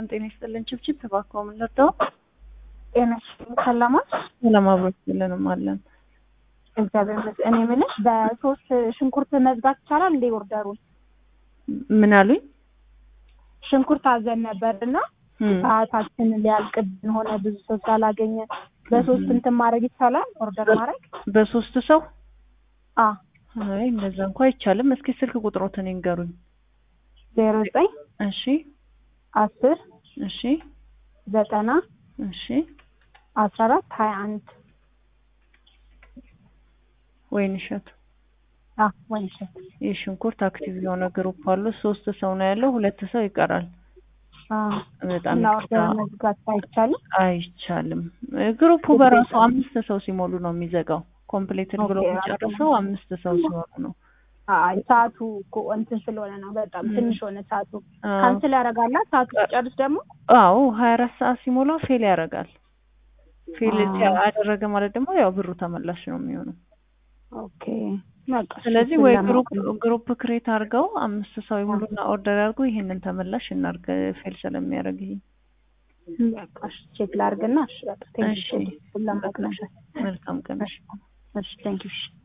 ሰላም ጤና ይስጥልን። ችብችብ ተባክሮ ምን ልርዳው? ጤናሽ ሰላም ሰላም አብሮት ይለንም አለን። እግዚአብሔር ይመስገን። እኔ የምልሽ በሶስት ሽንኩርት መዝጋት ይቻላል እንዴ? ኦርደሩን ምን አሉኝ? ሽንኩርት አዘን ነበርና ሰዓታችን ሊያልቅብን ሆነ፣ ብዙ ሰው ስላላገኘ በሶስት እንትን ማድረግ ይቻላል? ኦርደር ማድረግ በሶስት ሰው? አይ እንደዛ እንኳን አይቻልም። እስኪ ስልክ ቁጥሮትን ይንገሩኝ። 09 እሺ 10 እሺ 90 እሺ 14 21 ወይንሸት ወይንሸት። የሽንኩርት አክቲቭ የሆነ ግሩፕ አለ። 3 ሰው ነው ያለው፣ 2 ሰው ይቀራል። በጣም ኦርደር መዝጋት አይቻልም። ግሩፑ በራሱ 5 ሰው ሲሞሉ ነው የሚዘጋው። ኮምፕሊትድ ብሎ የሚጨርሰው 5 ሰው ሲሆኑ ነው። ሰዓቱ እንትን ስለሆነ ነው። በጣም ትንሽ ሆነ ሰዓቱ። ካንስል ያደርጋል ሰዓቱ ሲጨርስ ደግሞ። 24 ሰዓት ሲሞላው ፌል ያደርጋል። ፌል ያደረገ ማለት ደግሞ ያው ብሩ ተመላሽ ነው የሚሆነው። ኦኬ። ስለዚህ ወይ ግሩፕ ክሬት አድርገው 5 ሰው ይሙሉና ኦርደር ያርጉ። ይሄንን ተመላሽ እናርገ ፌል ስለሚያደርግ ይሄ በቃ ቼክ ላድርግና። እሺ በቃ ቴንክ ዩ። መልካም ቀን። እሺ ቴንክ ዩ።